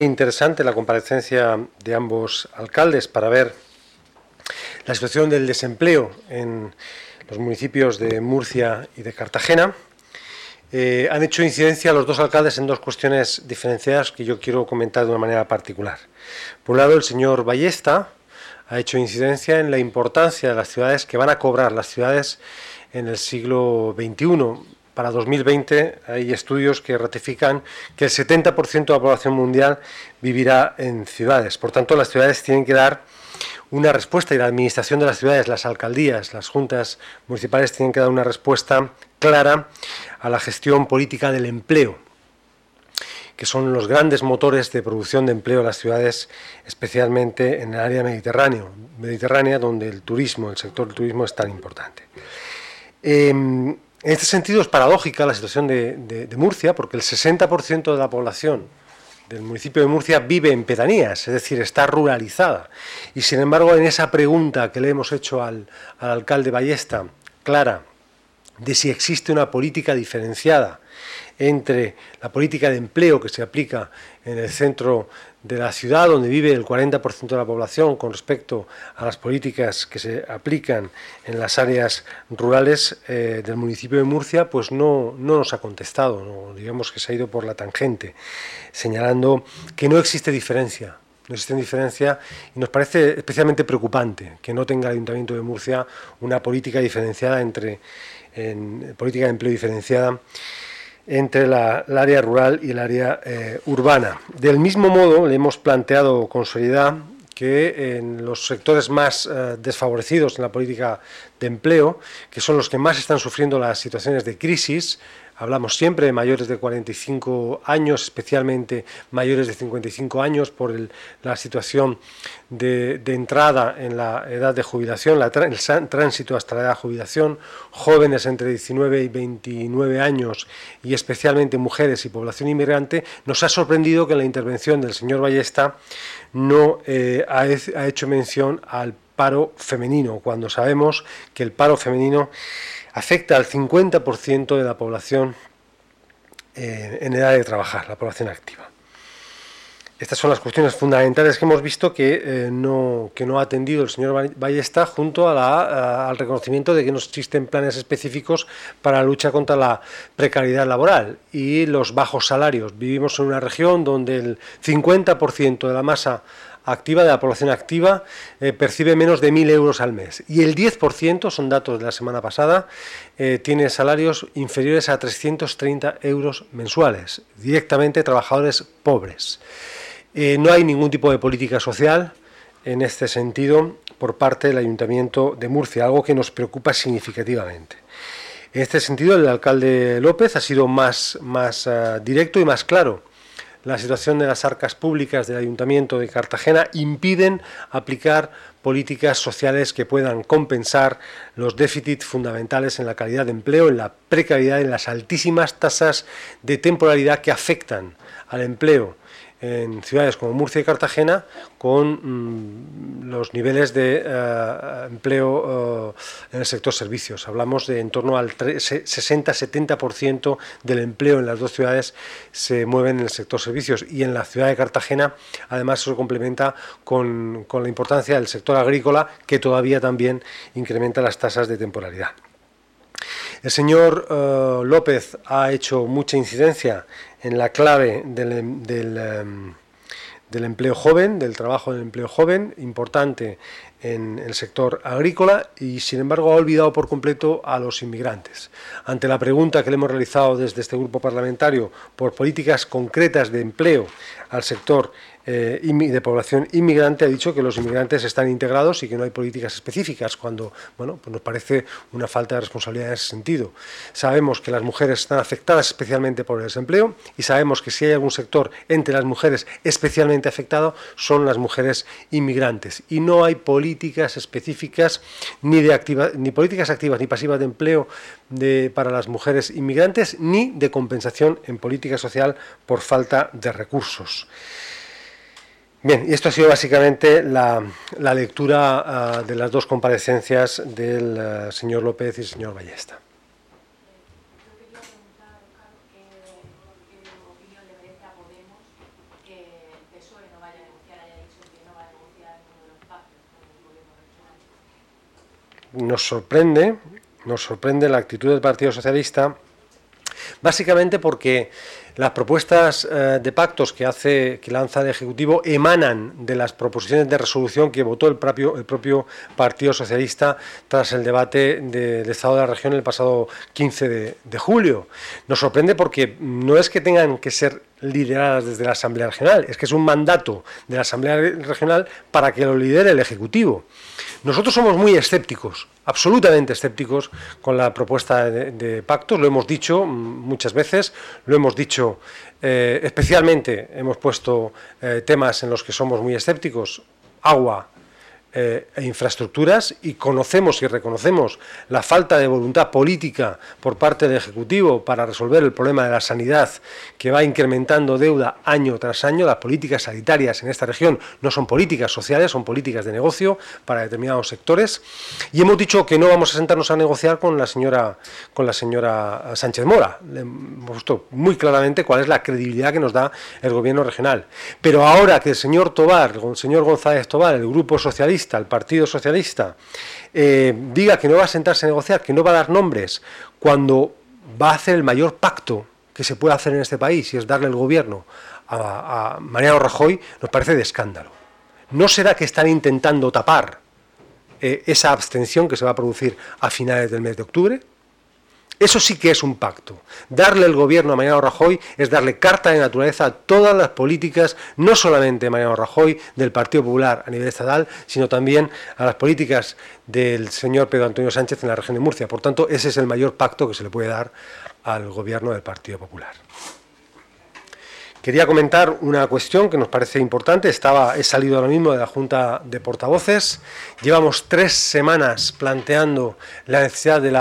Interesante la comparecencia de ambos alcaldes para ver la situación del desempleo en los municipios de Murcia y de Cartagena. Han hecho incidencia los dos alcaldes en dos cuestiones diferenciadas que yo quiero comentar de una manera particular. Por un lado, el señor Ballesta ha hecho incidencia en la importancia de las ciudades que van a cobrar las ciudades en el siglo XXI. Para 2020 hay estudios que ratifican que el 70% de la población mundial vivirá en ciudades. Por tanto, las ciudades tienen que dar una respuesta y la administración de las ciudades, las alcaldías, las juntas municipales tienen que dar una respuesta clara a la gestión política del empleo, que son los grandes motores de producción de empleo en las ciudades, especialmente en el área mediterránea, donde el sector del turismo es tan importante. En este sentido es paradójica la situación de Murcia, porque el 60% de la población del municipio de Murcia vive en pedanías, es decir, está ruralizada. Y sin embargo, en esa pregunta que le hemos hecho al alcalde Ballesta, clara, de si existe una política diferenciada entre la política de empleo que se aplica en el centro de la ciudad, donde vive el 40% de la población, con respecto a las políticas que se aplican en las áreas rurales del municipio de Murcia, pues no nos ha contestado, ¿no? Digamos que se ha ido por la tangente, señalando que no existe diferencia. No existe diferencia y nos parece especialmente preocupante que no tenga el Ayuntamiento de Murcia una política diferenciada política de empleo diferenciada entre el área rural y el área urbana. Del mismo modo, le hemos planteado con seriedad que en los sectores más desfavorecidos en la política de empleo, que son los que más están sufriendo las situaciones de crisis, hablamos siempre de mayores de 45 años, especialmente mayores de 55 años, por la situación de entrada en la edad de jubilación, el tránsito hasta la edad de jubilación, jóvenes entre 19 y 29 años y especialmente mujeres y población inmigrante. Nos ha sorprendido que en la intervención del señor Ballesta no ha hecho mención al paro femenino, cuando sabemos que el paro femenino afecta al 50% de la población en edad de trabajar, la población activa. Estas son las cuestiones fundamentales que hemos visto que no ha atendido el señor Ballesta, junto al reconocimiento de que no existen planes específicos para la lucha contra la precariedad laboral y los bajos salarios. Vivimos en una región donde el 50% de la masa activa, de la población activa, percibe menos de 1.000 euros al mes. Y el 10%, son datos de la semana pasada, tiene salarios inferiores a 330 euros mensuales, directamente trabajadores pobres. No hay ningún tipo de política social en este sentido por parte del Ayuntamiento de Murcia, algo que nos preocupa significativamente. En este sentido, el alcalde López ha sido más directo y más claro. La situación de las arcas públicas del Ayuntamiento de Cartagena impiden aplicar políticas sociales que puedan compensar los déficits fundamentales en la calidad de empleo, en la precariedad, en las altísimas tasas de temporalidad que afectan al empleo en ciudades como Murcia y Cartagena, con los niveles de empleo en el sector servicios. Hablamos de en torno al 60-70% del empleo en las dos ciudades se mueve en el sector servicios, y en la ciudad de Cartagena además eso se complementa con la importancia del sector agrícola, que todavía también incrementa las tasas de temporalidad. El señor López ha hecho mucha incidencia en la clave del empleo joven, del trabajo del empleo joven, importante en el sector agrícola, y sin embargo ha olvidado por completo a los inmigrantes. Ante la pregunta que le hemos realizado desde este grupo parlamentario por políticas concretas de empleo al sector de población inmigrante, ha dicho que los inmigrantes están integrados y que no hay políticas específicas, cuando pues nos parece una falta de responsabilidad en ese sentido. Sabemos que las mujeres están afectadas especialmente por el desempleo, y sabemos que si hay algún sector entre las mujeres especialmente afectado son las mujeres inmigrantes, y no hay políticas específicas ni políticas activas ni pasivas de empleo para las mujeres inmigrantes, ni de compensación en política social por falta de recursos. Bien, y esto ha sido básicamente la lectura de las dos comparecencias del señor López y el señor Ballesta. Yo quería preguntar, Óscar, ¿qué opinión le merece a Podemos que vaya a negociar, haya dicho que no va a negociar ninguno de los pactos con el gobierno regional. Nos sorprende la actitud del Partido Socialista, básicamente porque las propuestas de pactos que lanza el Ejecutivo emanan de las proposiciones de resolución que votó el propio Partido Socialista tras el debate del Estado de la Región el pasado 15 de julio. Nos sorprende porque no es que tengan que ser lideradas desde la Asamblea Regional, es que es un mandato de la Asamblea Regional para que lo lidere el Ejecutivo. Nosotros somos muy escépticos, absolutamente escépticos con la propuesta de pactos, lo hemos dicho muchas veces, lo hemos dicho especialmente, hemos puesto temas en los que somos muy escépticos, agua e infraestructuras, y conocemos y reconocemos la falta de voluntad política por parte del Ejecutivo para resolver el problema de la sanidad, que va incrementando deuda año tras año. Las políticas sanitarias en esta región no son políticas sociales, son políticas de negocio para determinados sectores, y hemos dicho que no vamos a sentarnos a negociar con la señora Sánchez Mora. Le hemos visto muy claramente cuál es la credibilidad que nos da el gobierno regional. Pero ahora que el señor González Tobar, el Grupo Socialista, el Partido Socialista, diga que no va a sentarse a negociar, que no va a dar nombres, cuando va a hacer el mayor pacto que se puede hacer en este país, y es darle el gobierno a Mariano Rajoy, nos parece de escándalo. ¿No será que están intentando tapar esa abstención que se va a producir a finales del mes de octubre? Eso sí que es un pacto. Darle el gobierno a Mariano Rajoy es darle carta de naturaleza a todas las políticas, no solamente de Mariano Rajoy, del Partido Popular a nivel estatal, sino también a las políticas del señor Pedro Antonio Sánchez en la región de Murcia. Por tanto, ese es el mayor pacto que se le puede dar al gobierno del Partido Popular. Quería comentar una cuestión que nos parece importante. He salido ahora mismo de la Junta de Portavoces. Llevamos 3 semanas planteando la necesidad de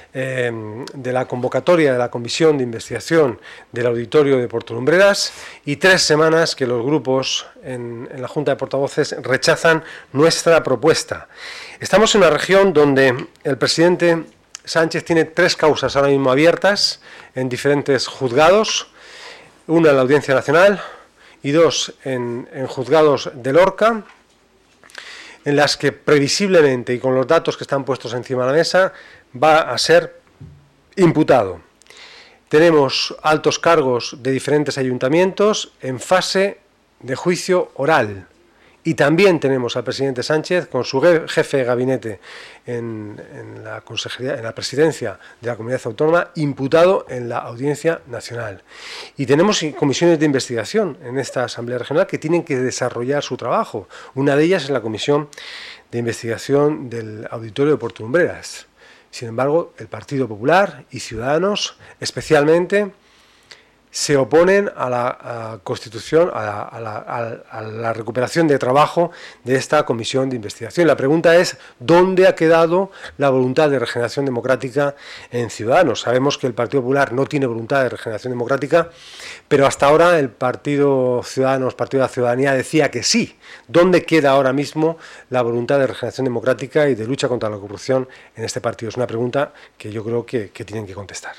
la convocatoria de la Comisión de Investigación del Auditorio de Puerto Lumbreras, y 3 semanas que los grupos en la Junta de Portavoces rechazan nuestra propuesta. Estamos en una región donde el presidente Sánchez tiene 3 causas ahora mismo abiertas en diferentes juzgados. Una en la Audiencia Nacional y 2 en juzgados de Lorca, en las que previsiblemente, y con los datos que están puestos encima de la mesa, va a ser imputado. Tenemos altos cargos de diferentes ayuntamientos en fase de juicio oral. Y también tenemos al presidente Sánchez con su jefe de gabinete en la consejería, en la presidencia de la comunidad autónoma, imputado en la Audiencia Nacional. Y tenemos comisiones de investigación en esta Asamblea Regional que tienen que desarrollar su trabajo. Una de ellas es la Comisión de Investigación del Auditorio de Puerto Lumbreras. Sin embargo, el Partido Popular y Ciudadanos, especialmente, se oponen a la constitución, a la recuperación de trabajo de esta comisión de investigación. La pregunta es, ¿dónde ha quedado la voluntad de regeneración democrática en Ciudadanos? Sabemos que el Partido Popular no tiene voluntad de regeneración democrática, pero hasta ahora el Partido Ciudadanos, Partido de la Ciudadanía, decía que sí. ¿Dónde queda ahora mismo la voluntad de regeneración democrática y de lucha contra la corrupción en este partido? Es una pregunta que yo creo que tienen que contestar.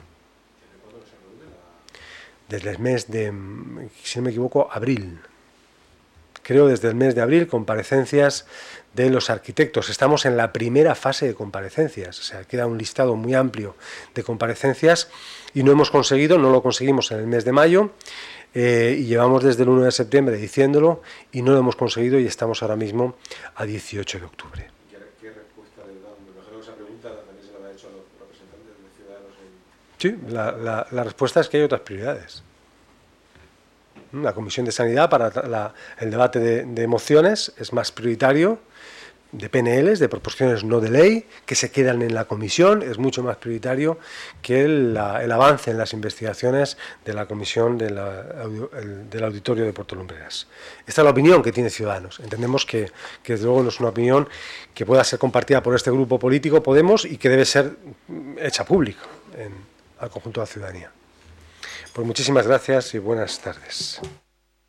Desde el mes de, si no me equivoco, abril. Creo desde el mes de abril, comparecencias de los arquitectos. Estamos en la primera fase de comparecencias, o sea, queda un listado muy amplio de comparecencias y no lo conseguimos en el mes de mayo, y llevamos desde el 1 de septiembre diciéndolo y no lo hemos conseguido, y estamos ahora mismo a 18 de octubre. ¿Qué respuesta le dan? Me imagino que esa pregunta también se la habrá hecho a los representantes de Ciudadanos en... Sí, la respuesta es que hay otras prioridades. La Comisión de Sanidad para el debate de mociones es más prioritario, de PNLs, de proposiciones no de ley, que se quedan en la comisión, es mucho más prioritario que el avance en las investigaciones de la Comisión del Auditorio de Puerto Lumbreras. Esta es la opinión que tiene Ciudadanos. Entendemos que desde luego no es una opinión que pueda ser compartida por este grupo político, Podemos, y que debe ser hecha pública al conjunto de la ciudadanía. Pues muchísimas gracias y buenas tardes.